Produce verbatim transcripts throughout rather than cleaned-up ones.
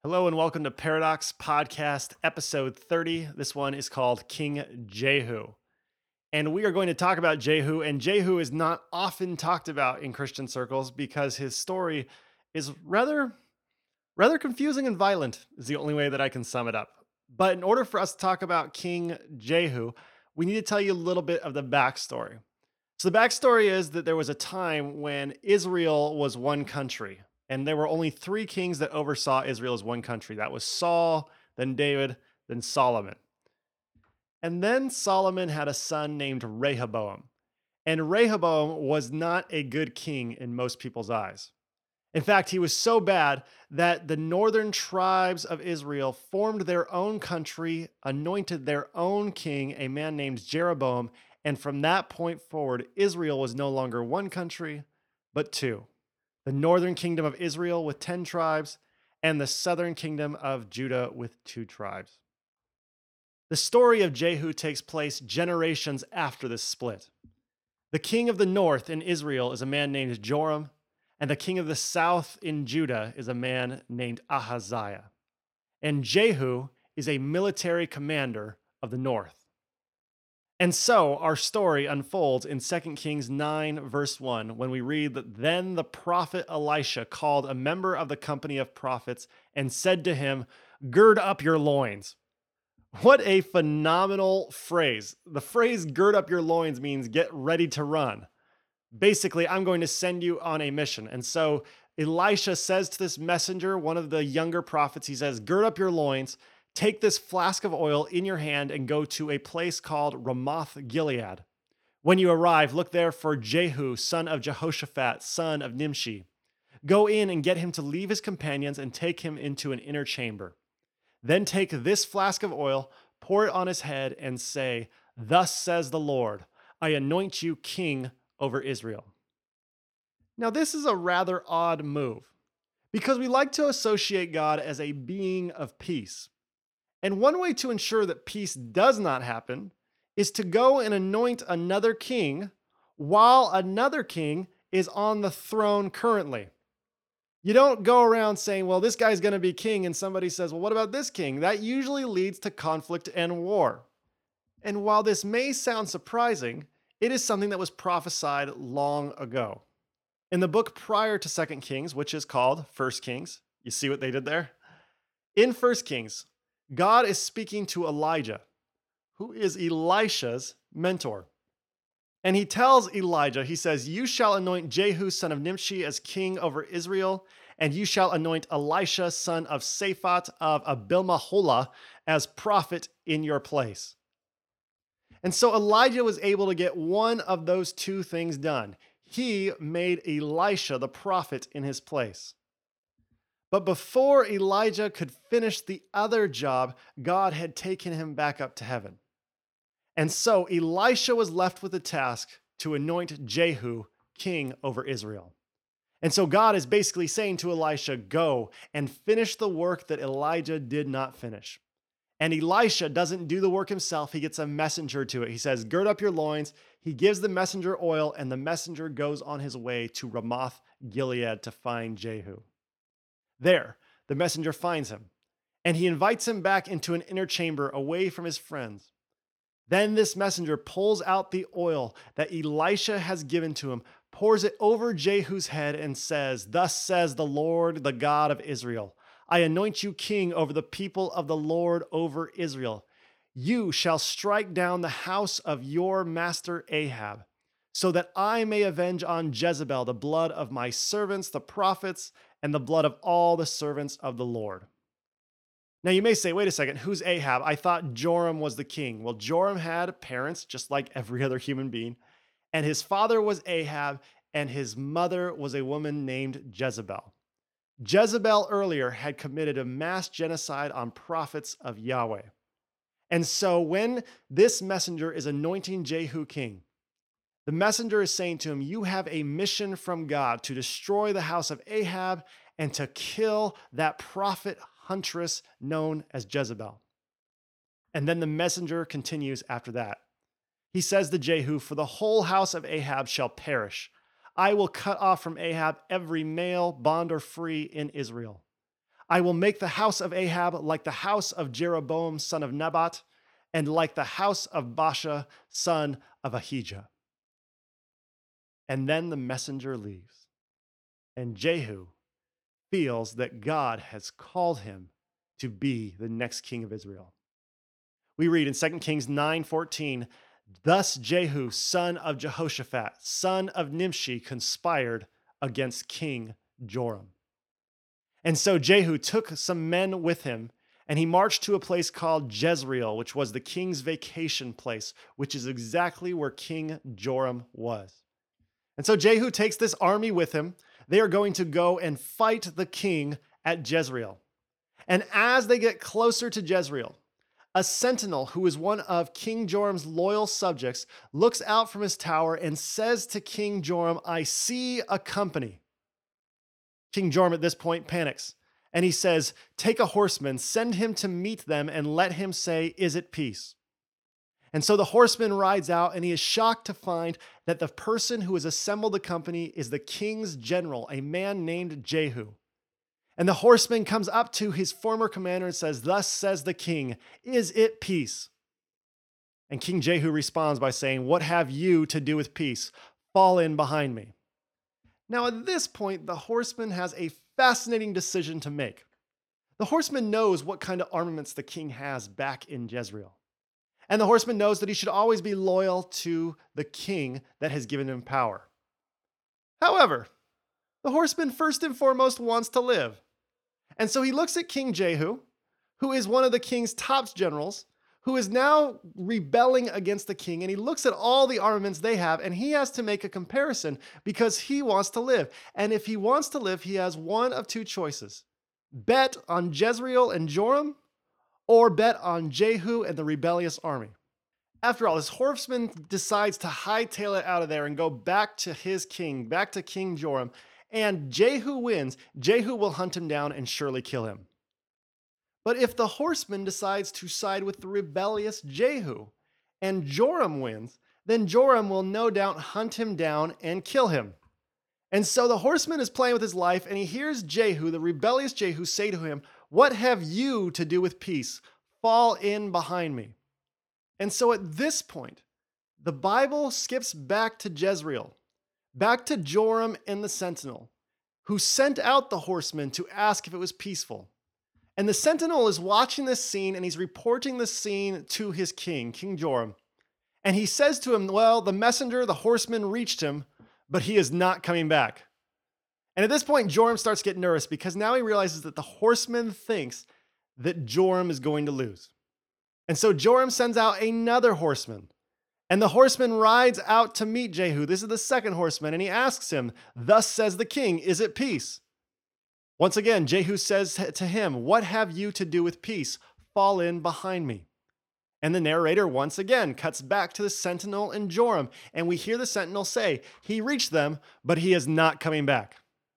Hello and welcome to Paradox Podcast, episode thirty. This one is called King Jehu. And we are going to talk about Jehu, and Jehu is not often talked about in Christian circles because his story is rather rather confusing and violent, is the only way that I can sum it up. But in order for us to talk about King Jehu, we need to tell you a little bit of the backstory. So the backstory is that there was a time when Israel was one country, and there were only three kings that oversaw Israel as one country. That was Saul, then David, then Solomon. And then Solomon had a son named Rehoboam. And Rehoboam was not a good king in most people's eyes. In fact, he was so bad that the northern tribes of Israel formed their own country, anointed their own king, a man named Jeroboam, and from that point forward, Israel was no longer one country, but two. The northern kingdom of Israel with ten tribes, and the southern kingdom of Judah with two tribes. The story of Jehu takes place generations after this split. The king of the north in Israel is a man named Joram, and the king of the south in Judah is a man named Ahaziah. And Jehu is a military commander of the north. And so our story unfolds in Second Kings nine, verse one, when we read that then the prophet Elisha called a member of the company of prophets and said to him, "Gird up your loins." What a phenomenal phrase. The phrase gird up your loins means get ready to run. Basically, I'm going to send you on a mission. And so Elisha says to this messenger, one of the younger prophets, he says, gird up your loins, take this flask of oil in your hand and go to a place called Ramoth Gilead. When you arrive, look there for Jehu, son of Jehoshaphat, son of Nimshi. Go in and get him to leave his companions and take him into an inner chamber. Then take this flask of oil, pour it on his head, and say, "Thus says the Lord, I anoint you king over Israel." Now, this is a rather odd move because we like to associate God as a being of peace. And one way to ensure that peace does not happen is to go and anoint another king while another king is on the throne currently. You don't go around saying, well, this guy's going to be king, and somebody says, well, what about this king? That usually leads to conflict and war. And while this may sound surprising, it is something that was prophesied long ago. In the book prior to Second Kings, which is called First Kings, you see what they did there? In First Kings, God is speaking to Elijah, who is Elisha's mentor. And he tells Elijah, he says, "You shall anoint Jehu, son of Nimshi, as king over Israel, and you shall anoint Elisha, son of Saphat of Abilmaholah, as prophet in your place." And so Elijah was able to get one of those two things done. He made Elisha the prophet in his place. But before Elijah could finish the other job, God had taken him back up to heaven. And so Elisha was left with the task to anoint Jehu king over Israel. And so God is basically saying to Elisha, go and finish the work that Elijah did not finish. And Elisha doesn't do the work himself. He gets a messenger to it. He says, gird up your loins. He gives the messenger oil, and the messenger goes on his way to Ramoth Gilead to find Jehu. There, the messenger finds him, and he invites him back into an inner chamber away from his friends. Then this messenger pulls out the oil that Elisha has given to him, pours it over Jehu's head, and says, "Thus says the Lord, the God of Israel, I anoint you king over the people of the Lord over Israel. You shall strike down the house of your master Ahab, so that I may avenge on Jezebel the blood of my servants, the prophets, and the blood of all the servants of the Lord." Now you may say, wait a second, who's Ahab? I thought Joram was the king. Well, Joram had parents, just like every other human being, and his father was Ahab, and his mother was a woman named Jezebel. Jezebel earlier had committed a mass genocide on prophets of Yahweh. And so when this messenger is anointing Jehu king, the messenger is saying to him, you have a mission from God to destroy the house of Ahab and to kill that prophet huntress known as Jezebel. And then the messenger continues after that. He says to Jehu, "For the whole house of Ahab shall perish. I will cut off from Ahab every male, bond or free in Israel. I will make the house of Ahab like the house of Jeroboam, son of Nebat, and like the house of Baasha, son of Ahijah. And then the messenger leaves, and Jehu feels that God has called him to be the next king of Israel. We read in Second Kings nine fourteen, thus Jehu, son of Jehoshaphat, son of Nimshi, conspired against King Joram. And so Jehu took some men with him, and he marched to a place called Jezreel, which was the king's vacation place, which is exactly where King Joram was. And so Jehu takes this army with him. They are going to go and fight the king at Jezreel. And as they get closer to Jezreel, a sentinel who is one of King Joram's loyal subjects looks out from his tower and says to King Joram, I see a company. King Joram at this point panics, and he says, take a horseman, send him to meet them, and let him say, is it peace? And so the horseman rides out, and he is shocked to find that the person who has assembled the company is the king's general, a man named Jehu. And the horseman comes up to his former commander and says, thus says the king, is it peace? And King Jehu responds by saying, what have you to do with peace? Fall in behind me. Now at this point, the horseman has a fascinating decision to make. The horseman knows what kind of armaments the king has back in Jezreel. And the horseman knows that he should always be loyal to the king that has given him power. However, the horseman first and foremost wants to live. And so he looks at King Jehu, who is one of the king's top generals, who is now rebelling against the king, and he looks at all the armaments they have, and he has to make a comparison because he wants to live. And if he wants to live, he has one of two choices. Bet on Jezreel and Joram, or bet on Jehu and the rebellious army. After all, this horseman decides to hightail it out of there and go back to his king, back to King Joram, and Jehu wins. Jehu will hunt him down and surely kill him. But if the horseman decides to side with the rebellious Jehu and Joram wins, then Joram will no doubt hunt him down and kill him. And so the horseman is playing with his life, and he hears Jehu, the rebellious Jehu, say to him, what have you to do with peace? Fall in behind me. And so at this point, the Bible skips back to Jezreel, back to Joram and the sentinel, who sent out the horseman to ask if it was peaceful. And the sentinel is watching this scene, and he's reporting this scene to his king, King Joram. And he says to him, well, the messenger, the horseman, reached him, but he is not coming back. And at this point, Joram starts to get nervous because now he realizes that the horseman thinks that Joram is going to lose. And so Joram sends out another horseman. And the horseman rides out to meet Jehu. This is the second horseman, and he asks him, thus says the king, is it peace? Once again, Jehu says to him, what have you to do with peace? Fall in behind me. And the narrator once again cuts back to the sentinel and Joram, and we hear the sentinel say, he reached them, but he is not coming back.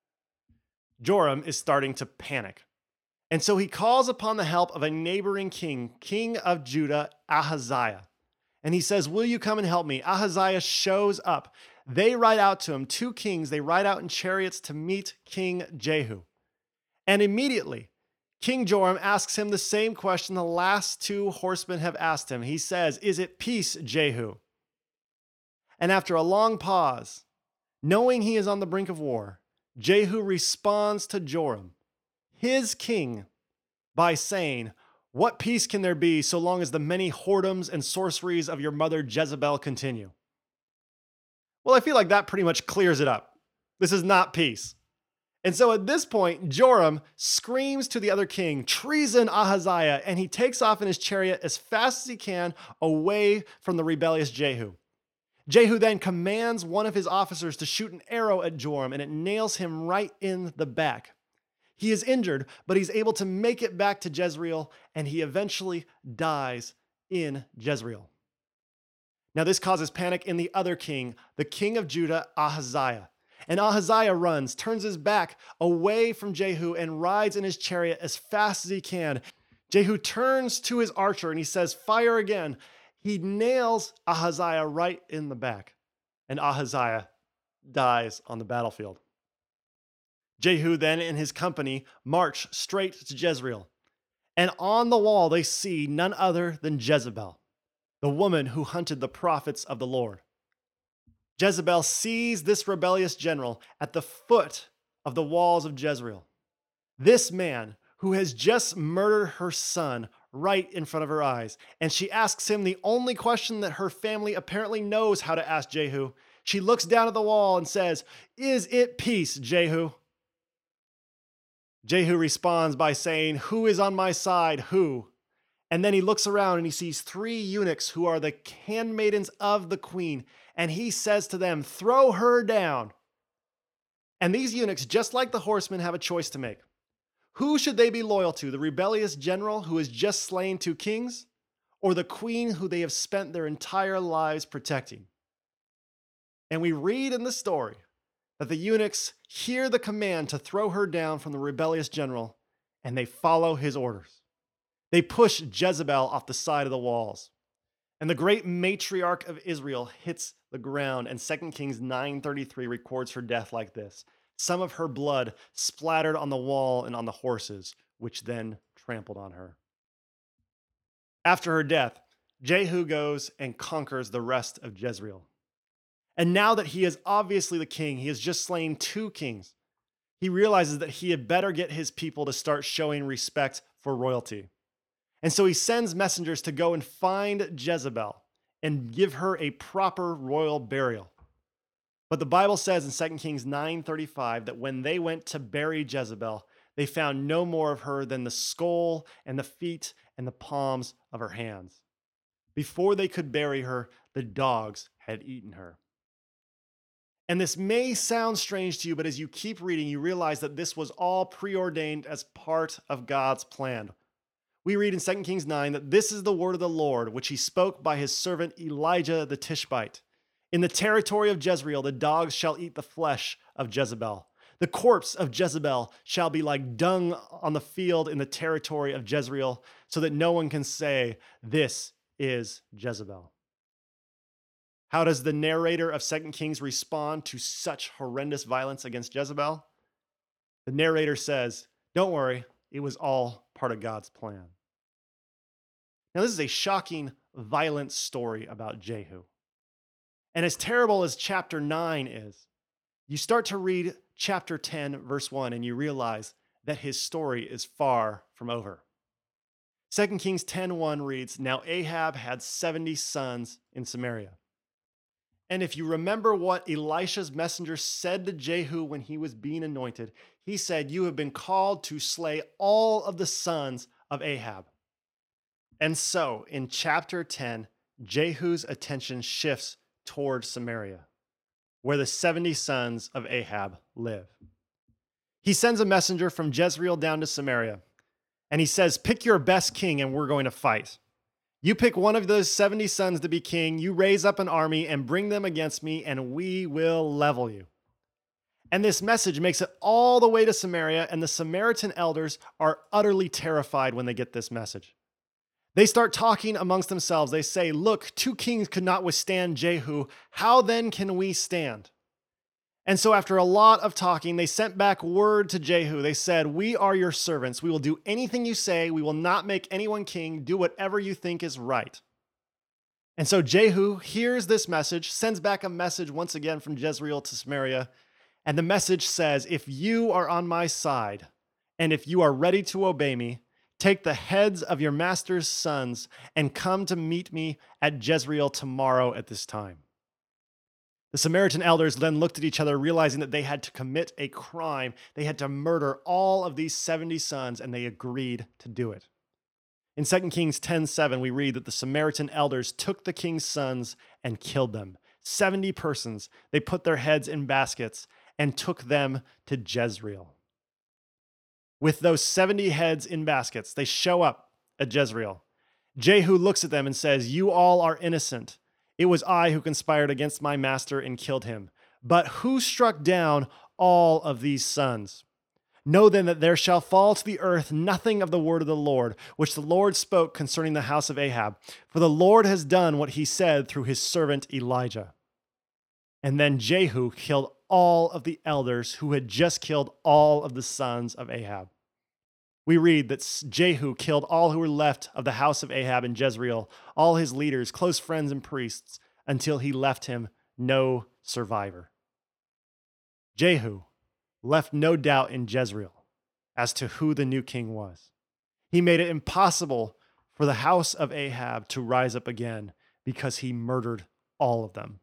Joram is starting to panic. And so he calls upon the help of a neighboring king, king of Judah, Ahaziah. And he says, will you come and help me? Ahaziah shows up. They ride out to him, two kings, they ride out in chariots to meet King Jehu. And immediately, King Joram asks him the same question the last two horsemen have asked him. He says, is it peace, Jehu? And after a long pause, knowing he is on the brink of war, Jehu responds to Joram, his king, by saying, what peace can there be so long as the many whoredoms and sorceries of your mother Jezebel continue? Well, I feel like that pretty much clears it up. This is not peace. And so at this point, Joram screams to the other king, treason, Ahaziah, and he takes off in his chariot as fast as he can away from the rebellious Jehu. Jehu then commands one of his officers to shoot an arrow at Joram, and it nails him right in the back. He is injured, but he's able to make it back to Jezreel, and he eventually dies in Jezreel. Now this causes panic in the other king, the king of Judah, Ahaziah. And Ahaziah runs, turns his back away from Jehu, and rides in his chariot as fast as he can. Jehu turns to his archer and he says, fire again. He nails Ahaziah right in the back, and Ahaziah dies on the battlefield. Jehu then and his company march straight to Jezreel. And on the wall they see none other than Jezebel, the woman who hunted the prophets of the Lord. Jezebel sees this rebellious general at the foot of the walls of Jezreel. This man who has just murdered her son right in front of her eyes. And she asks him the only question that her family apparently knows how to ask Jehu. She looks down at the wall and says, "Is it peace, Jehu?" Jehu responds by saying, "Who is on my side? Who?" And then he looks around and he sees three eunuchs who are the handmaidens of the queen. And he says to them, "Throw her down." And these eunuchs, just like the horsemen, have a choice to make. Who should they be loyal to? The rebellious general who has just slain two kings, or the queen who they have spent their entire lives protecting? And we read in the story that the eunuchs hear the command to throw her down from the rebellious general, and they follow his orders. They push Jezebel off the side of the walls. And the great matriarch of Israel hits the ground, and Second Kings nine thirty-three records her death like this. Some of her blood splattered on the wall and on the horses, which then trampled on her. After her death, Jehu goes and conquers the rest of Jezreel. And now that he is obviously the king, he has just slain two kings. He realizes that he had better get his people to start showing respect for royalty. And so he sends messengers to go and find Jezebel and give her a proper royal burial. But the Bible says in Second Kings nine thirty-five that when they went to bury Jezebel, they found no more of her than the skull and the feet and the palms of her hands. Before they could bury her, the dogs had eaten her. And this may sound strange to you, but as you keep reading, you realize that this was all preordained as part of God's plan. We read in Second Kings nine that this is the word of the Lord, which he spoke by his servant Elijah the Tishbite. In the territory of Jezreel, the dogs shall eat the flesh of Jezebel. The corpse of Jezebel shall be like dung on the field in the territory of Jezreel, so that no one can say, "This is Jezebel." How does the narrator of Second Kings respond to such horrendous violence against Jezebel? The narrator says, "Don't worry, it was all part of God's plan." Now, this is a shocking, violent story about Jehu. And as terrible as chapter nine is, you start to read chapter ten, verse one, and you realize that his story is far from over. Second Kings ten one reads, "Now Ahab had seventy sons in Samaria." And if you remember what Elisha's messenger said to Jehu when he was being anointed, he said, "You have been called to slay all of the sons of Ahab." And so in chapter ten, Jehu's attention shifts toward Samaria, where the seventy sons of Ahab live. He sends a messenger from Jezreel down to Samaria, and he says, "Pick your best king and we're going to fight. You pick one of those seventy sons to be king, you raise up an army and bring them against me, and we will level you." And this message makes it all the way to Samaria, and the Samaritan elders are utterly terrified when they get this message. They start talking amongst themselves. They say, "Look, two kings could not withstand Jehu. How then can we stand?" And so after a lot of talking, they sent back word to Jehu. They said, "We are your servants. We will do anything you say. We will not make anyone king. Do whatever you think is right." And so Jehu hears this message, sends back a message once again from Jezreel to Samaria. And the message says, "If you are on my side, and if you are ready to obey me, take the heads of your master's sons and come to meet me at Jezreel tomorrow at this time." The Samaritan elders then looked at each other, realizing that they had to commit a crime. They had to murder all of these seventy sons, and they agreed to do it. In Second Kings ten seven, we read that the Samaritan elders took the king's sons and killed them. seventy persons. They put their heads in baskets and took them to Jezreel. With those seventy heads in baskets, they show up at Jezreel. Jehu looks at them and says, "You all are innocent. It was I who conspired against my master and killed him. But who struck down all of these sons? Know then that there shall fall to the earth nothing of the word of the Lord, which the Lord spoke concerning the house of Ahab. For the Lord has done what he said through his servant Elijah." And then Jehu killed all of the elders who had just killed all of the sons of Ahab. We read that Jehu killed all who were left of the house of Ahab in Jezreel, all his leaders, close friends, and priests, until he left him no survivor. Jehu left no doubt in Jezreel as to who the new king was. He made it impossible for the house of Ahab to rise up again because he murdered all of them.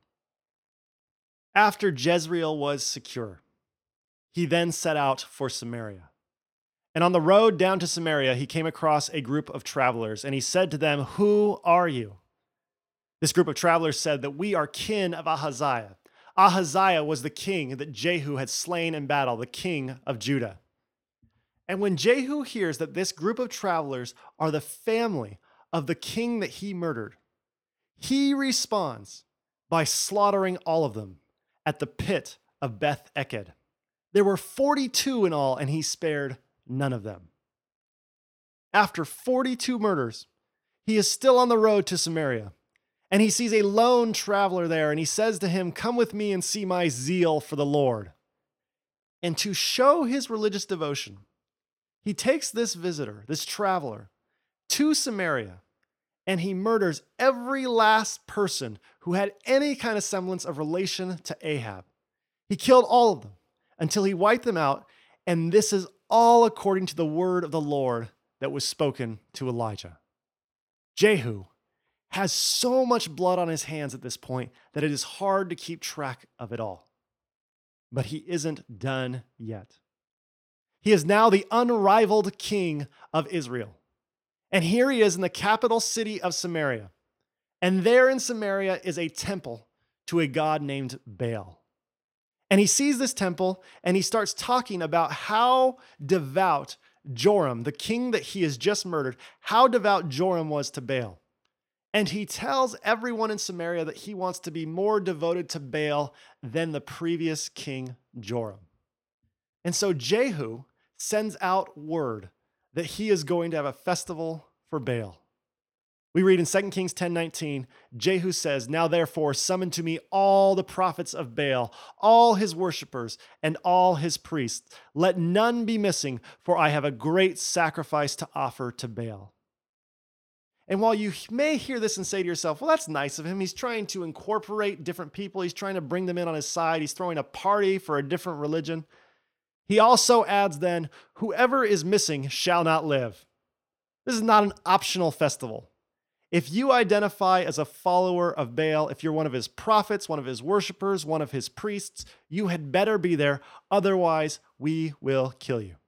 After Jezreel was secure, he then set out for Samaria. And on the road down to Samaria, he came across a group of travelers, and he said to them, "Who are you?" This group of travelers said that we are kin of Ahaziah. Ahaziah was the king that Jehu had slain in battle, the king of Judah. And when Jehu hears that this group of travelers are the family of the king that he murdered, he responds by slaughtering all of them at the pit of Beth Eked. There were forty-two in all, and he spared none of them. After forty-two murders, he is still on the road to Samaria, and he sees a lone traveler there, and he says to him, "Come with me and see my zeal for the Lord." And to show his religious devotion, he takes this visitor, this traveler, to Samaria, and he murders every last person who had any kind of semblance of relation to Ahab. He killed all of them until he wiped them out, and this is all according to the word of the Lord that was spoken to Elijah. Jehu has so much blood on his hands at this point that it is hard to keep track of it all. But he isn't done yet. He is now the unrivaled king of Israel. And here he is in the capital city of Samaria. And there in Samaria is a temple to a god named Baal. And he sees this temple and he starts talking about how devout Joram, the king that he has just murdered, how devout Joram was to Baal. And he tells everyone in Samaria that he wants to be more devoted to Baal than the previous king Joram. And so Jehu sends out word that he is going to have a festival for Baal. We read in Second Kings ten nineteen, Jehu says, "Now therefore summon to me all the prophets of Baal, all his worshipers, and all his priests. Let none be missing, for I have a great sacrifice to offer to Baal." And while you may hear this and say to yourself, well, that's nice of him. He's trying to incorporate different people. He's trying to bring them in on his side. He's throwing a party for a different religion. He also adds then, whoever is missing shall not live. This is not an optional festival. If you identify as a follower of Baal, if you're one of his prophets, one of his worshipers, one of his priests, you had better be there. Otherwise, we will kill you.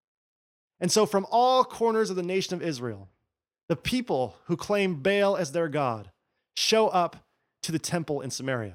And so from all corners of the nation of Israel, the people who claim Baal as their god show up to the temple in Samaria.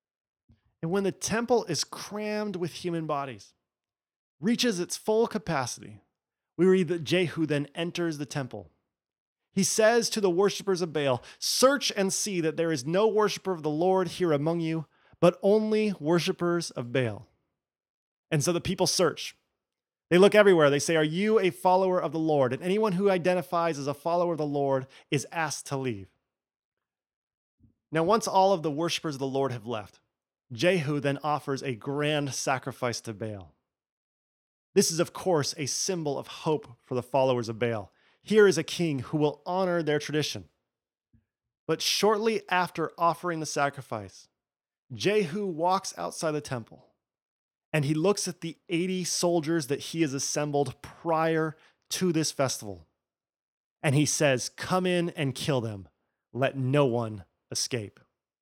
And when the temple is crammed with human bodies, reaches its full capacity, we read that Jehu then enters the temple. He says to the worshipers of Baal, "Search and see that there is no worshiper of the Lord here among you, but only worshipers of Baal." And so the people search. They look everywhere. They say, "Are you a follower of the Lord?" And anyone who identifies as a follower of the Lord is asked to leave. Now, once all of the worshipers of the Lord have left, Jehu then offers a grand sacrifice to Baal. This is, of course, a symbol of hope for the followers of Baal. Here is a king who will honor their tradition. But shortly after offering the sacrifice, Jehu walks outside the temple and he looks at the eighty soldiers that he has assembled prior to this festival. And he says, "Come in and kill them. Let no one escape."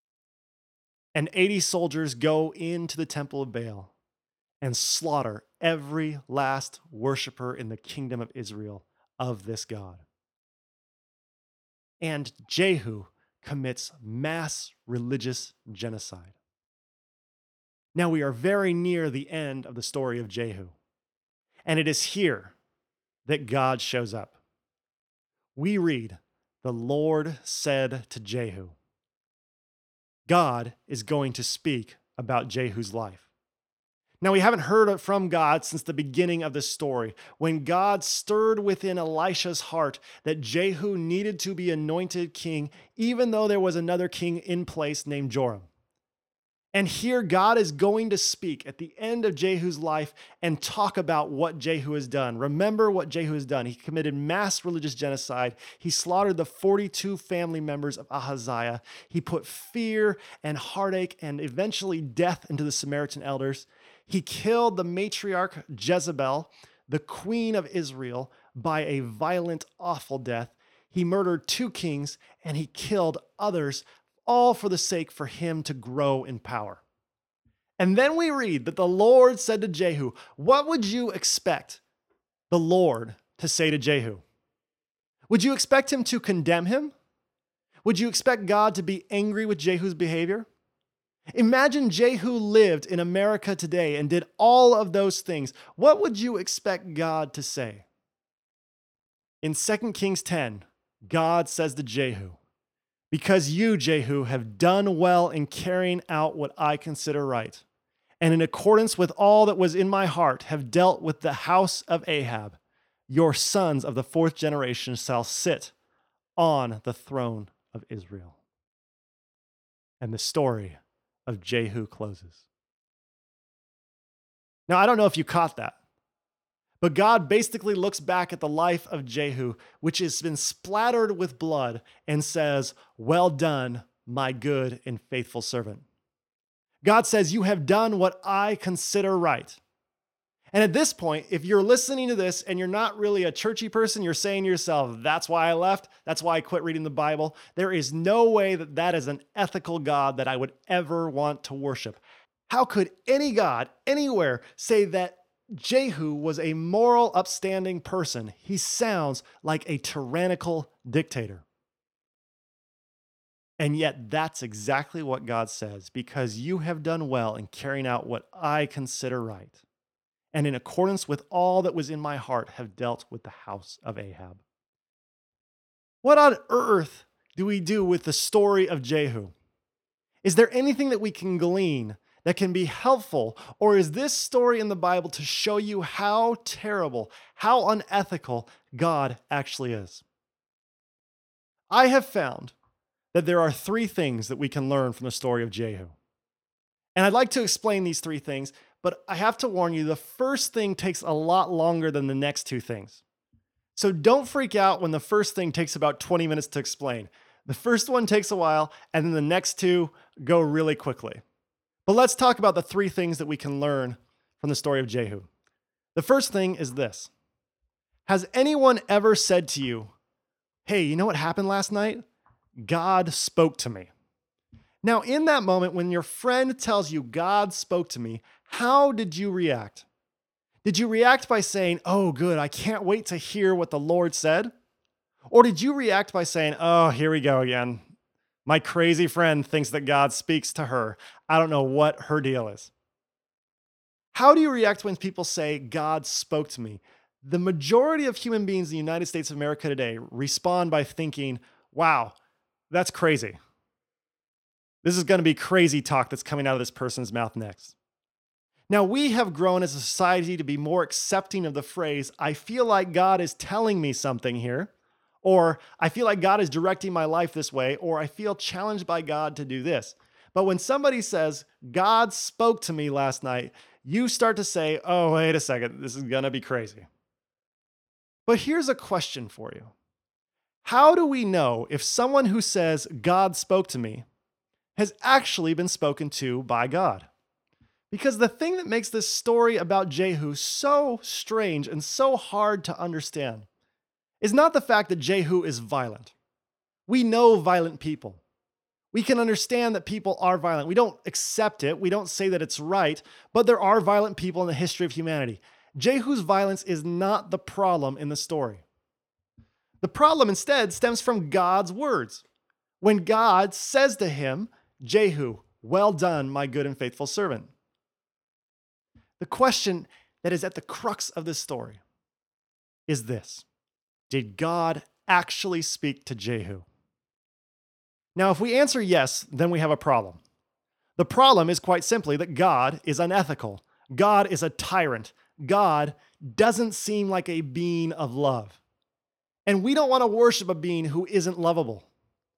And eighty soldiers go into the temple of Baal and slaughter every last worshiper in the kingdom of Israel of this God. And Jehu commits mass religious genocide. Now we are very near the end of the story of Jehu, and it is here that God shows up. We read, "The Lord said to Jehu." God is going to speak about Jehu's life. Now, we haven't heard from God since the beginning of this story, when God stirred within Elisha's heart that Jehu needed to be anointed king, even though there was another king in place named Joram. And here God is going to speak at the end of Jehu's life and talk about what Jehu has done. Remember what Jehu has done. He committed mass religious genocide. He slaughtered the forty-two family members of Ahaziah. He put fear and heartache and eventually death into the Samaritan elders. He killed the matriarch Jezebel, the queen of Israel, by a violent, awful death. He murdered two kings and he killed others, all for the sake for him to grow in power. And then we read that the Lord said to Jehu, what would you expect the Lord to say to Jehu? Would you expect him to condemn him? Would you expect God to be angry with Jehu's behavior? Imagine Jehu lived in America today and did all of those things. What would you expect God to say? In Second Kings ten, God says to Jehu, because you, Jehu, have done well in carrying out what I consider right, and in accordance with all that was in my heart, have dealt with the house of Ahab, your sons of the fourth generation shall sit on the throne of Israel. And the story of Jehu closes. Now, I don't know if you caught that, but God basically looks back at the life of Jehu, which has been splattered with blood, and says, well done, my good and faithful servant. God says, you have done what I consider right. And at this point, if you're listening to this and you're not really a churchy person, you're saying to yourself, that's why I left. That's why I quit reading the Bible. There is no way that that is an ethical God that I would ever want to worship. How could any God anywhere say that Jehu was a moral, upstanding person? He sounds like a tyrannical dictator. And yet that's exactly what God says, because you have done well in carrying out what I consider right, and in accordance with all that was in my heart have dealt with the house of Ahab. What on earth do we do with the story of Jehu? Is there anything that we can glean that can be helpful, or is this story in the Bible to show you how terrible, how unethical God actually is? I have found that there are three things that we can learn from the story of Jehu. And I'd like to explain these three things, but I have to warn you, the first thing takes a lot longer than the next two things. So don't freak out when the first thing takes about twenty minutes to explain. The first one takes a while, and then the next two go really quickly. But let's talk about the three things that we can learn from the story of Jehu. The first thing is this. Has anyone ever said to you, hey, you know what happened last night? God spoke to me. Now, in that moment, when your friend tells you God spoke to me, how did you react? Did you react by saying, oh, good, I can't wait to hear what the Lord said? Or did you react by saying, oh, here we go again. My crazy friend thinks that God speaks to her. I don't know what her deal is. How do you react when people say, God spoke to me? The majority of human beings in the United States of America today respond by thinking, wow, that's crazy. This is going to be crazy talk that's coming out of this person's mouth next. Now, we have grown as a society to be more accepting of the phrase, I feel like God is telling me something here, or I feel like God is directing my life this way, or I feel challenged by God to do this. But when somebody says, God spoke to me last night, you start to say, oh, wait a second, this is going to be crazy. But here's a question for you. How do we know if someone who says, God spoke to me, has actually been spoken to by God? Because the thing that makes this story about Jehu so strange and so hard to understand is not the fact that Jehu is violent. We know violent people. We can understand that people are violent. We don't accept it. We don't say that it's right, but there are violent people in the history of humanity. Jehu's violence is not the problem in the story. The problem instead stems from God's words. When God says to him, Jehu, well done, my good and faithful servant. The question that is at the crux of this story is this. Did God actually speak to Jehu? Now, if we answer yes, then we have a problem. The problem is quite simply that God is unethical. God is a tyrant. God doesn't seem like a being of love. And we don't want to worship a being who isn't lovable.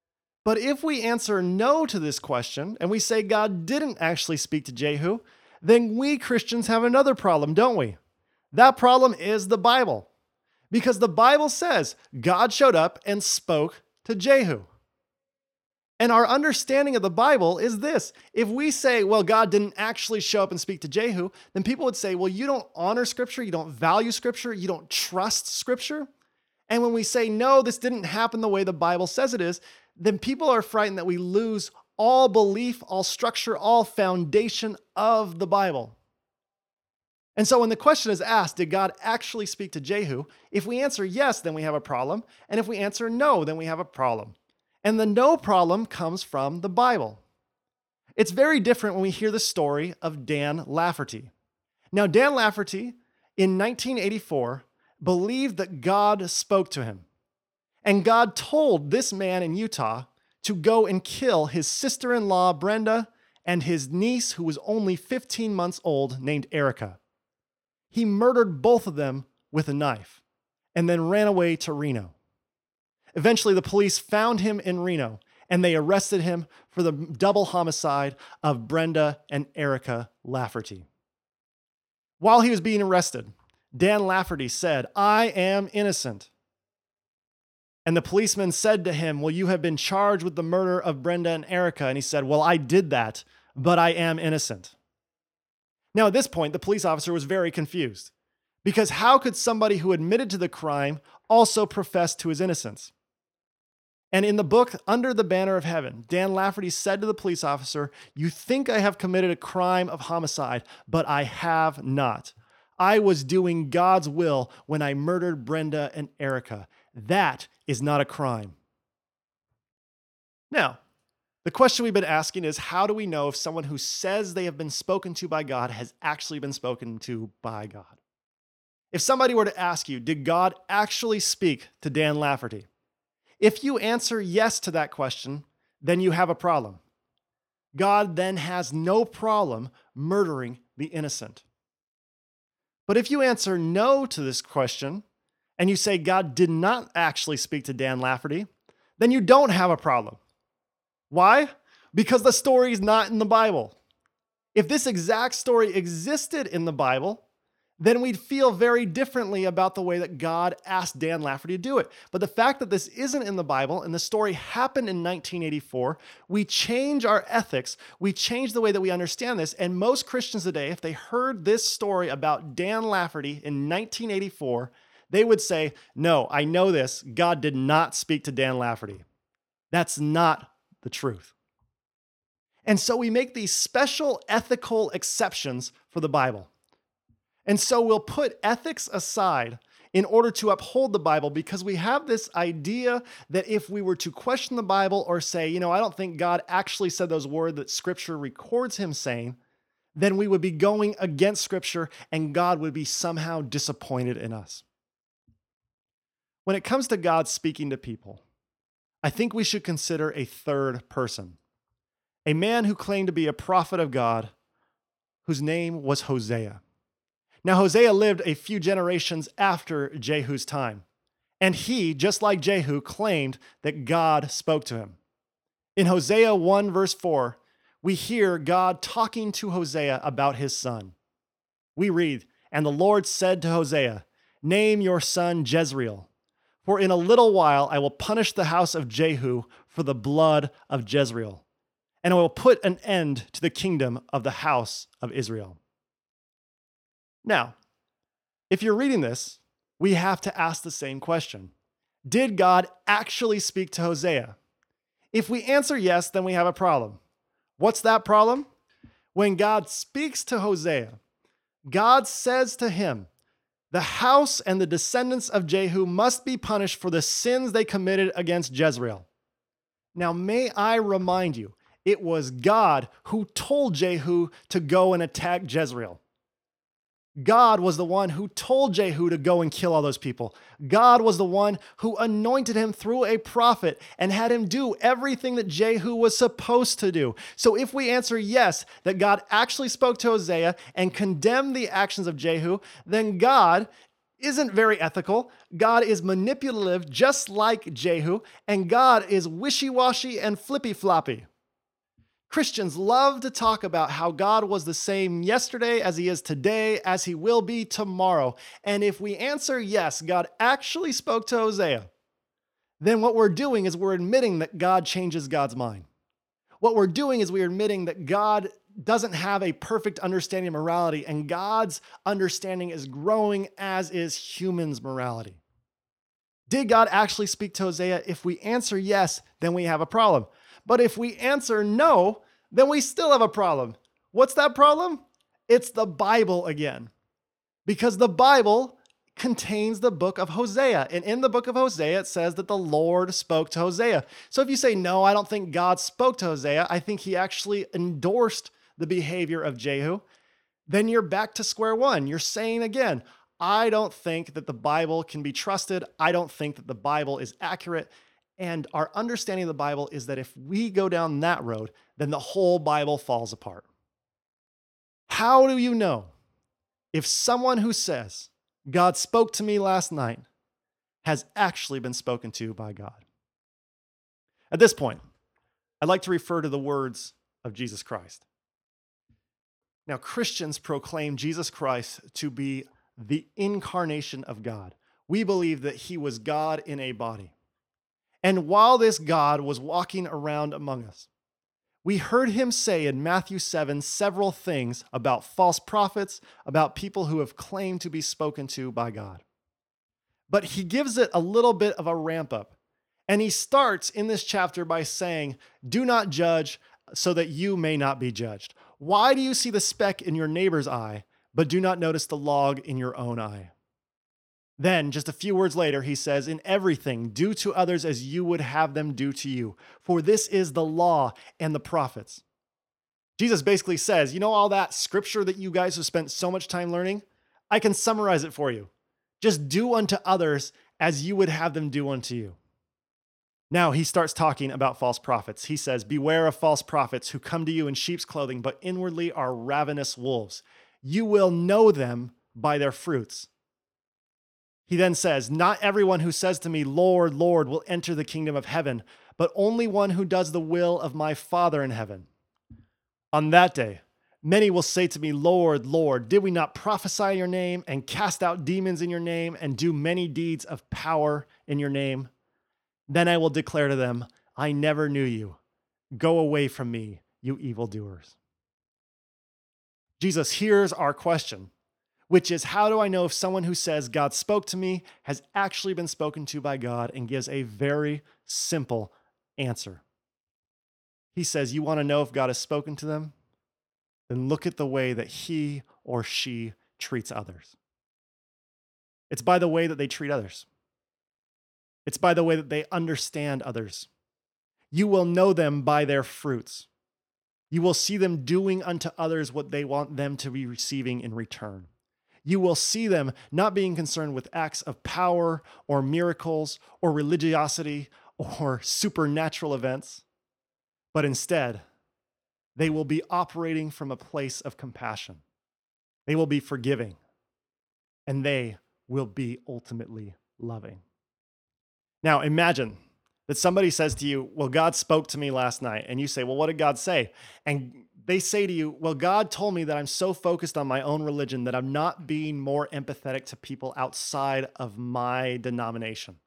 But if we answer no to this question and we say God didn't actually speak to Jehu, then we Christians have another problem, don't we? That problem is the Bible. Because the Bible says God showed up and spoke to Jehu. And our understanding of the Bible is this. If we say, well, God didn't actually show up and speak to Jehu, then people would say, well, you don't honor Scripture, you don't value Scripture, you don't trust Scripture. And when we say, no, this didn't happen the way the Bible says it is, then people are frightened that we lose all belief, all structure, all foundation of the Bible. And so when the question is asked, did God actually speak to Jehu? If we answer yes, then we have a problem. And if we answer no, then we have a problem. And the no problem comes from the Bible. It's very different when we hear the story of Dan Lafferty. Now, Dan Lafferty, in nineteen eighty-four, believed that God spoke to him. And God told this man in Utah to go and kill his sister-in-law, Brenda, and his niece, who was only fifteen months old, named Erica. He murdered both of them with a knife and then ran away to Reno. Eventually, the police found him in Reno, and they arrested him for the double homicide of Brenda and Erica Lafferty. While he was being arrested, Dan Lafferty said, "I am innocent." And the policeman said to him, "Well, you have been charged with the murder of Brenda and Erica." And he said, "Well, I did that, but I am innocent." Now, at this point, the police officer was very confused, because how could somebody who admitted to the crime also profess to his innocence? And in the book, Under the Banner of Heaven, Dan Lafferty said to the police officer, "You think I have committed a crime of homicide, but I have not. I was doing God's will when I murdered Brenda and Erica. That is not a crime." Now, the question we've been asking is, how do we know if someone who says they have been spoken to by God has actually been spoken to by God? If somebody were to ask you, did God actually speak to Dan Lafferty? If you answer yes to that question, then you have a problem. God then has no problem murdering the innocent. But if you answer no to this question, and you say God did not actually speak to Dan Lafferty, then you don't have a problem. Why? Because the story is not in the Bible. If this exact story existed in the Bible, then we'd feel very differently about the way that God asked Dan Lafferty to do it. But the fact that this isn't in the Bible and the story happened in nineteen eighty-four, we change our ethics, we change the way that we understand this, and most Christians today, if they heard this story about Dan Lafferty in nineteen eighty-four, they would say, "No, I know this. God did not speak to Dan Lafferty." That's not the truth. And so we make these special ethical exceptions for the Bible. And so we'll put ethics aside in order to uphold the Bible, because we have this idea that if we were to question the Bible or say, you know, I don't think God actually said those words that Scripture records him saying, then we would be going against Scripture and God would be somehow disappointed in us. When it comes to God speaking to people, I think we should consider a third person, a man who claimed to be a prophet of God, whose name was Hosea. Now, Hosea lived a few generations after Jehu's time, and he, just like Jehu, claimed that God spoke to him. In Hosea one, verse four, we hear God talking to Hosea about his son. We read, "And the Lord said to Hosea, 'Name your son Jezreel, for in a little while I will punish the house of Jehu for the blood of Jezreel, and I will put an end to the kingdom of the house of Israel.'" Now, if you're reading this, we have to ask the same question. Did God actually speak to Hosea? If we answer yes, then we have a problem. What's that problem? When God speaks to Hosea, God says to him, "The house and the descendants of Jehu must be punished for the sins they committed against Jezreel." Now, may I remind you, it was God who told Jehu to go and attack Jezreel. God was the one who told Jehu to go and kill all those people. God was the one who anointed him through a prophet and had him do everything that Jehu was supposed to do. So if we answer yes, that God actually spoke to Hosea and condemned the actions of Jehu, then God isn't very ethical. God is manipulative, just like Jehu, and God is wishy-washy and flippy-floppy. Christians love to talk about how God was the same yesterday as he is today, as he will be tomorrow. And if we answer yes, God actually spoke to Hosea, then what we're doing is we're admitting that God changes God's mind. What we're doing is we're admitting that God doesn't have a perfect understanding of morality, and God's understanding is growing, as is humans' morality. Did God actually speak to Hosea? If we answer yes, then we have a problem. But if we answer no, then we still have a problem. What's that problem? It's the Bible again. Because the Bible contains the book of Hosea. And in the book of Hosea, it says that the Lord spoke to Hosea. So if you say, no, I don't think God spoke to Hosea, I think he actually endorsed the behavior of Jehu, then you're back to square one. You're saying again, I don't think that the Bible can be trusted. I don't think that the Bible is accurate. And our understanding of the Bible is that if we go down that road, then the whole Bible falls apart. How do you know if someone who says, God spoke to me last night, has actually been spoken to by God? At this point, I'd like to refer to the words of Jesus Christ. Now, Christians proclaim Jesus Christ to be the incarnation of God. We believe that he was God in a body. And while this God was walking around among us, we heard him say in Matthew seven several things about false prophets, about people who have claimed to be spoken to by God. But he gives it a little bit of a ramp up. And he starts in this chapter by saying, do not judge so that you may not be judged. Why do you see the speck in your neighbor's eye, but do not notice the log in your own eye? Then, just a few words later, he says, in everything, do to others as you would have them do to you, for this is the law and the prophets. Jesus basically says, you know, all that scripture that you guys have spent so much time learning, I can summarize it for you. Just do unto others as you would have them do unto you. Now he starts talking about false prophets. He says, beware of false prophets who come to you in sheep's clothing, but inwardly are ravenous wolves. You will know them by their fruits. He then says, not everyone who says to me, Lord, Lord, will enter the kingdom of heaven, but only one who does the will of my Father in heaven. On that day, many will say to me, Lord, Lord, did we not prophesy in your name and cast out demons in your name and do many deeds of power in your name? Then I will declare to them, I never knew you. Go away from me, you evildoers. Jesus hears our question, which is, how do I know if someone who says God spoke to me has actually been spoken to by God, and gives a very simple answer. He says, you want to know if God has spoken to them? Then look at the way that he or she treats others. It's by the way that they treat others. It's by the way that they understand others. You will know them by their fruits. You will see them doing unto others what they want them to be receiving in return. You will see them not being concerned with acts of power or miracles or religiosity or supernatural events, but instead, they will be operating from a place of compassion. They will be forgiving, and they will be ultimately loving. Now, imagine that somebody says to you, well, God spoke to me last night. And you say, well, what did God say? And they say to you, well, God told me that I'm so focused on my own religion that I'm not being more empathetic to people outside of my denomination.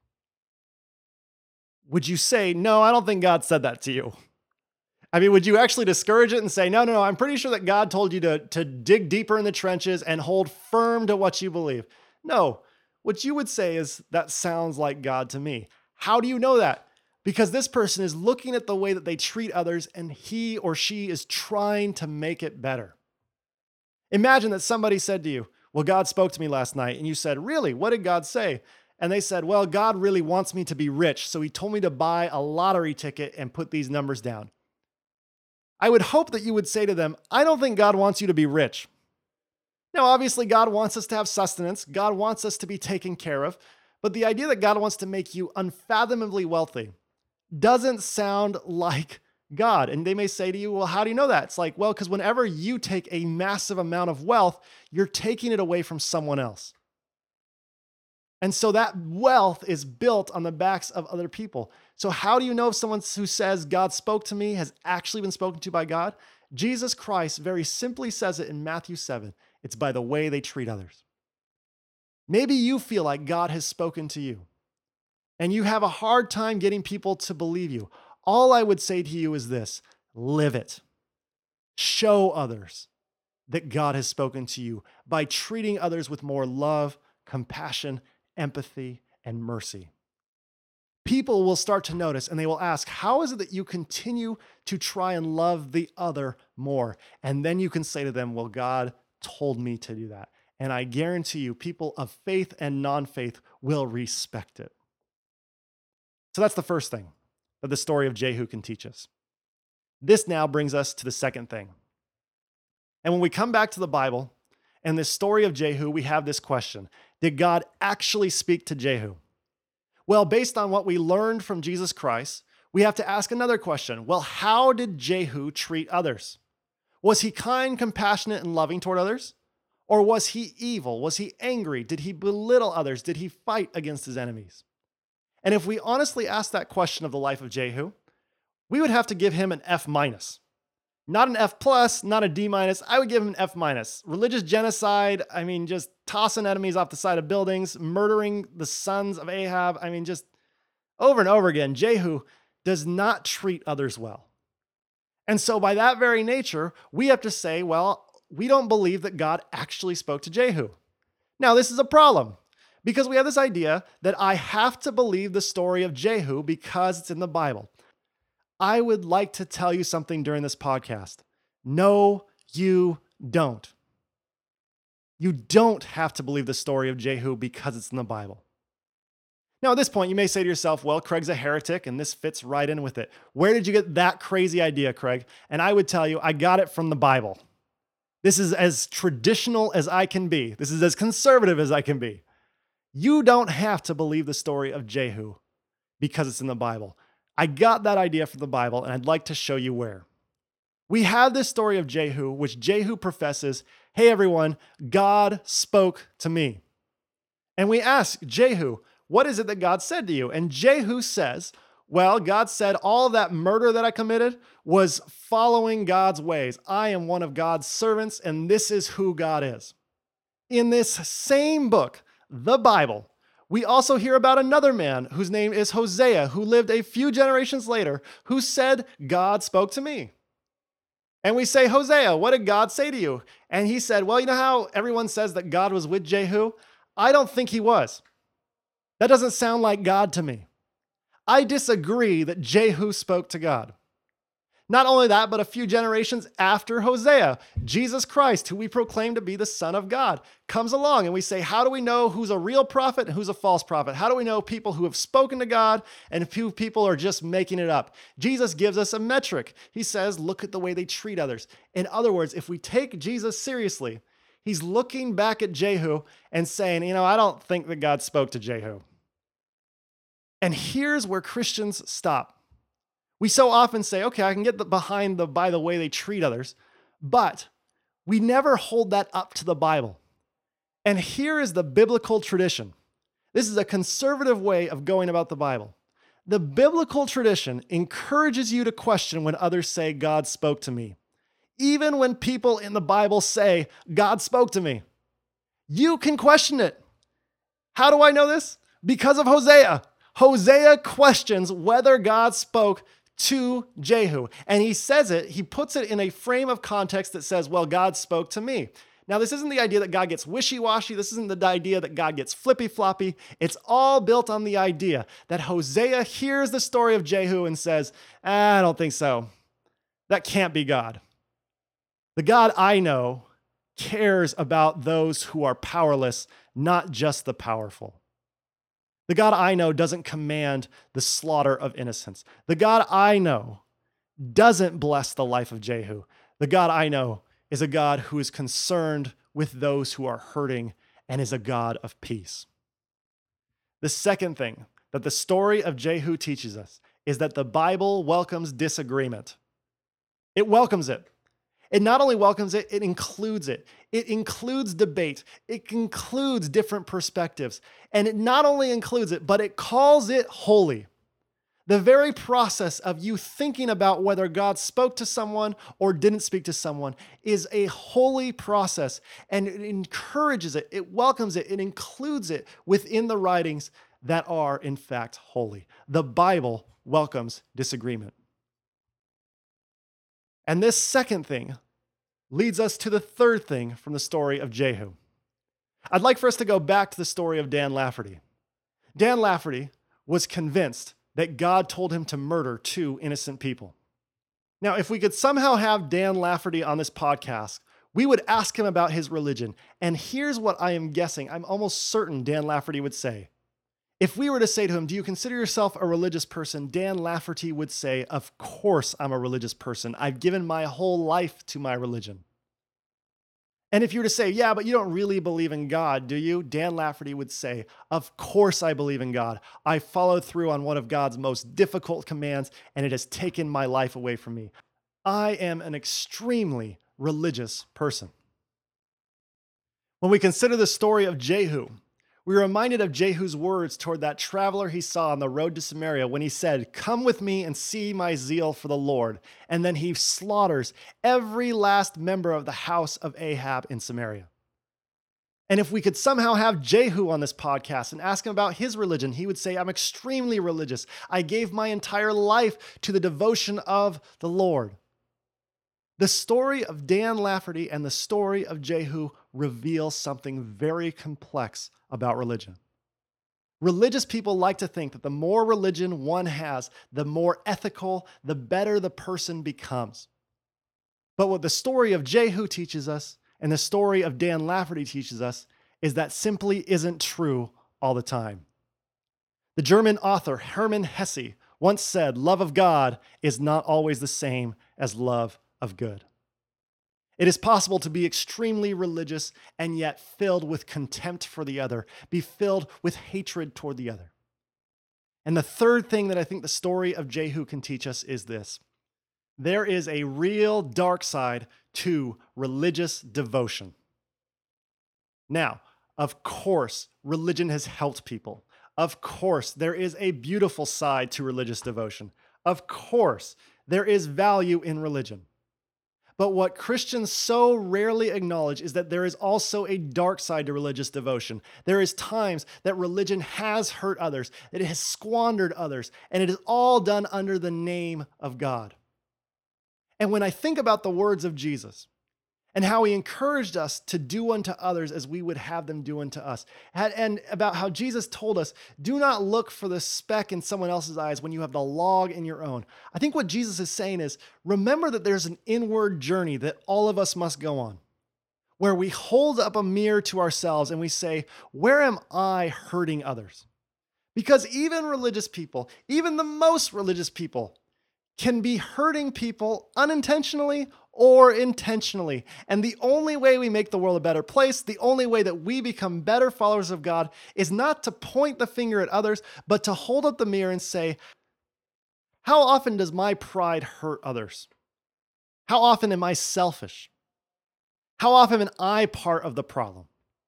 Would you say, no, I don't think God said that to you? I mean, would you actually discourage it and say, no, no, no, I'm pretty sure that God told you to, to dig deeper in the trenches and hold firm to what you believe? No. What you would say is, that sounds like God to me. How do you know that? Because this person is looking at the way that they treat others, and he or she is trying to make it better. Imagine that somebody said to you, well, God spoke to me last night, and you said, really? What did God say? And they said, well, God really wants me to be rich, so he told me to buy a lottery ticket and put these numbers down. I would hope that you would say to them, I don't think God wants you to be rich. Now, obviously, God wants us to have sustenance. God wants us to be taken care of. But the idea that God wants to make you unfathomably wealthy doesn't sound like God. And they may say to you, well, how do you know that? It's like, well, because whenever you take a massive amount of wealth, you're taking it away from someone else. And so that wealth is built on the backs of other people. So how do you know if someone who says God spoke to me has actually been spoken to by God? Jesus Christ very simply says it in Matthew seven. It's by the way they treat others. Maybe you feel like God has spoken to you and you have a hard time getting people to believe you. All I would say to you is this: live it. Show others that God has spoken to you by treating others with more love, compassion, empathy, and mercy. People will start to notice and they will ask, how is it that you continue to try and love the other more? And then you can say to them, well, God told me to do that. And I guarantee you, people of faith and non-faith will respect it. So that's the first thing that the story of Jehu can teach us. This now brings us to the second thing. And when we come back to the Bible and this story of Jehu, we have this question: did God actually speak to Jehu? Well, based on what we learned from Jesus Christ, we have to ask another question. Well, how did Jehu treat others? Was he kind, compassionate, and loving toward others? Or was he evil? Was he angry? Did he belittle others? Did he fight against his enemies? And if we honestly ask that question of the life of Jehu, we would have to give him an F minus. Not an F plus, not a D minus. I would give him an F minus. Religious genocide. I mean, just tossing enemies off the side of buildings, murdering the sons of Ahab. I mean, just over and over again, Jehu does not treat others well. And so by that very nature, we have to say, well, we don't believe that God actually spoke to Jehu. Now, this is a problem because we have this idea that I have to believe the story of Jehu because it's in the Bible. I would like to tell you something during this podcast. No, you don't. You don't have to believe the story of Jehu because it's in the Bible. Now, at this point, you may say to yourself, well, Craig's a heretic, and this fits right in with it. Where did you get that crazy idea, Craig? And I would tell you, I got it from the Bible. This is as traditional as I can be. This is as conservative as I can be. You don't have to believe the story of Jehu because it's in the Bible. I got that idea from the Bible, and I'd like to show you where. We have this story of Jehu, which Jehu professes, hey, everyone, God spoke to me. And we ask Jehu, what is it that God said to you? And Jehu says, well, God said all that murder that I committed was following God's ways. I am one of God's servants, and this is who God is. In this same book, the Bible, we also hear about another man whose name is Hosea, who lived a few generations later, who said, God spoke to me. And we say, Hosea, what did God say to you? And he said, well, you know how everyone says that God was with Jehu? I don't think he was. That doesn't sound like God to me. I disagree that Jehu spoke to God. Not only that, but a few generations after Hosea, Jesus Christ, who we proclaim to be the Son of God, comes along and we say, how do we know who's a real prophet and who's a false prophet? How do we know people who have spoken to God and who people are just making it up? Jesus gives us a metric. He says, look at the way they treat others. In other words, if we take Jesus seriously, he's looking back at Jehu and saying, you know, I don't think that God spoke to Jehu. And here's where Christians stop. We so often say, okay, I can get the, behind the by the way they treat others, but we never hold that up to the Bible. And here is the biblical tradition. This is a conservative way of going about the Bible. The biblical tradition encourages you to question when others say, God spoke to me. Even when people in the Bible say, God spoke to me, you can question it. How do I know this? Because of Hosea. Hosea questions whether God spoke to Jehu. And he says it, he puts it in a frame of context that says, well, God spoke to me. Now, this isn't the idea that God gets wishy-washy. This isn't the idea that God gets flippy-floppy. It's all built on the idea that Hosea hears the story of Jehu and says, I don't think so. That can't be God. The God I know cares about those who are powerless, not just the powerful. The God I know doesn't command the slaughter of innocents. The God I know doesn't bless the life of Jehu. The God I know is a God who is concerned with those who are hurting and is a God of peace. The second thing that the story of Jehu teaches us is that the Bible welcomes disagreement. It welcomes it. It not only welcomes it, it includes it. It includes debate. It includes different perspectives. And it not only includes it, but it calls it holy. The very process of you thinking about whether God spoke to someone or didn't speak to someone is a holy process, and it encourages it, it welcomes it, it includes it within the writings that are, in fact, holy. The Bible welcomes disagreement. And this second thing leads us to the third thing from the story of Jehu. I'd like for us to go back to the story of Dan Lafferty. Dan Lafferty was convinced that God told him to murder two innocent people. Now, if we could somehow have Dan Lafferty on this podcast, we would ask him about his religion. And here's what I am guessing. I'm almost certain Dan Lafferty would say. If we were to say to him, do you consider yourself a religious person? Dan Lafferty would say, of course I'm a religious person. I've given my whole life to my religion. And if you were to say, yeah, but you don't really believe in God, do you? Dan Lafferty would say, of course I believe in God. I followed through on one of God's most difficult commands, and it has taken my life away from me. I am an extremely religious person. When we consider the story of Jehu, we're reminded of Jehu's words toward that traveler he saw on the road to Samaria when he said, come with me and see my zeal for the Lord. And then he slaughters every last member of the house of Ahab in Samaria. And if we could somehow have Jehu on this podcast and ask him about his religion, he would say, I'm extremely religious. I gave my entire life to the devotion of the Lord. The story of Dan Lafferty and the story of Jehu reveal something very complex about religion. Religious people like to think that the more religion one has, the more ethical, the better the person becomes. But what the story of Jehu teaches us and the story of Dan Lafferty teaches us is that simply isn't true all the time. The German author Hermann Hesse once said, love of God is not always the same as love of good. It is possible to be extremely religious and yet filled with contempt for the other, be filled with hatred toward the other. And the third thing that I think the story of Jehu can teach us is this. There is a real dark side to religious devotion. Now, of course, religion has helped people. Of course, there is a beautiful side to religious devotion. Of course, there is value in religion. But what Christians so rarely acknowledge is that there is also a dark side to religious devotion. There is times that religion has hurt others, that it has squandered others, and it is all done under the name of God. And when I think about the words of Jesus and how he encouraged us to do unto others as we would have them do unto us, and about how Jesus told us, do not look for the speck in someone else's eyes when you have the log in your own. I think what Jesus is saying is, remember that there's an inward journey that all of us must go on, where we hold up a mirror to ourselves and we say, where am I hurting others? Because even religious people, even the most religious people, can be hurting people unintentionally or intentionally. And the only way we make the world a better place, the only way that we become better followers of God is not to point the finger at others, but to hold up the mirror and say, how often does my pride hurt others? How often am I selfish? How often am I part of the problem?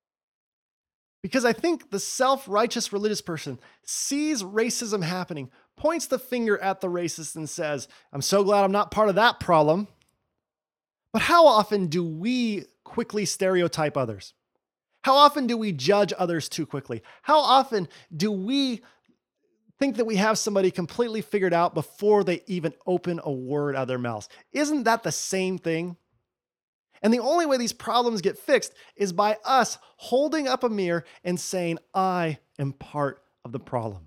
Because I think the self-righteous religious person sees racism happening, points the finger at the racist and says, I'm so glad I'm not part of that problem. But how often do we quickly stereotype others? How often do we judge others too quickly? How often do we think that we have somebody completely figured out before they even open a word out of their mouths? Isn't that the same thing? And the only way these problems get fixed is by us holding up a mirror and saying, I am part of the problem.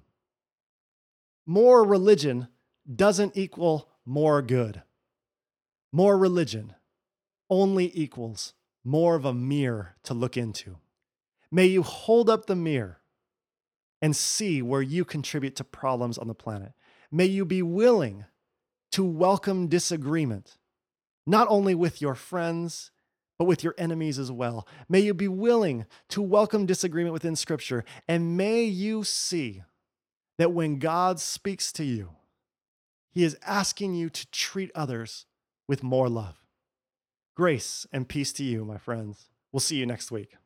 More religion doesn't equal more good. More religion only equals more of a mirror to look into. May you hold up the mirror and see where you contribute to problems on the planet. May you be willing to welcome disagreement, not only with your friends, but with your enemies as well. May you be willing to welcome disagreement within Scripture, and may you see that when God speaks to you, he is asking you to treat others with more love. Grace and peace to you, my friends. We'll see you next week.